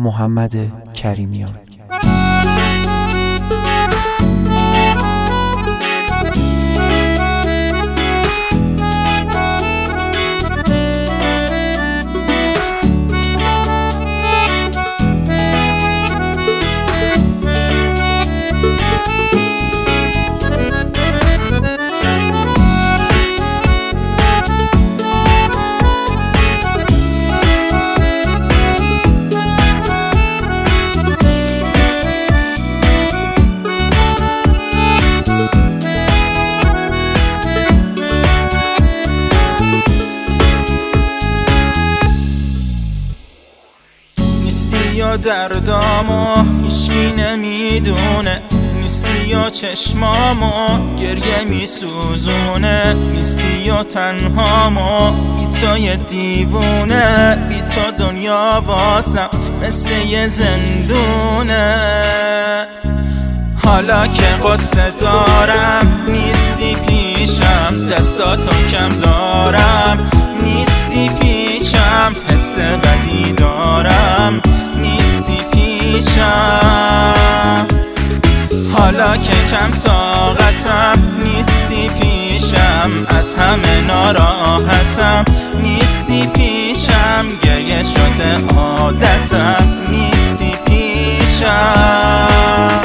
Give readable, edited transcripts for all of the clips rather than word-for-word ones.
محمد کریمیان. یا دردامو هیچکی نمیدونه، نیستی یا چشمامو گریه میسوزونه، نیستی یا تنهامو بی تو یه دیوونه، بی تو دنیا واسم مثل یه زندونه. حالا که قصه دارم نیستی پیشم، دستاتو کم دارم نیستی پیشم، حس بدی دارم نیستی پیشم. حالا که کم طاقتم نیستی پیشم، از همه ناراحتم نیستی پیشم، گریه شده عادتم نیستی پیشم.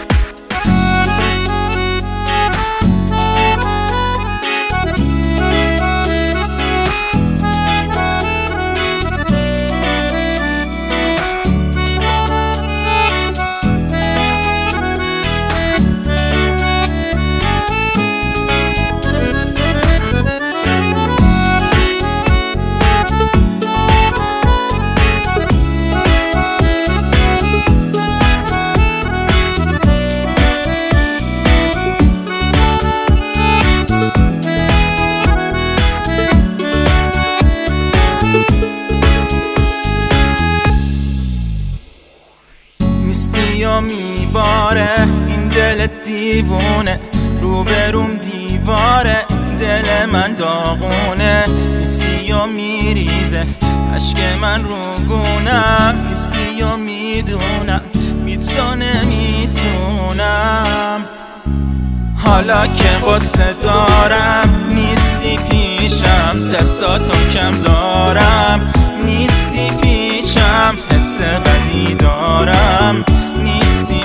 یا میباره این دل دیوونه، روبروم دیواره دل من داغونه، نیستی یا میریزه عشق من رو گونم، نیستی یا میدونم بی تو نمیتونم. حالا که قصه دارم نیستی پیشم، دستاتو کم دارم نیستی پیشم، حس بدی دارم نیستی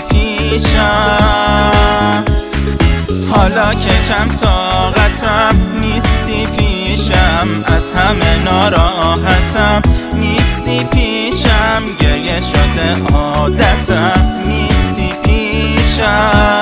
پیشم. حالا که کم طاقتم نیستی پیشم، از همه ناراحتم نیستی پیشم، گریه شده عادتم نیستی پیشم.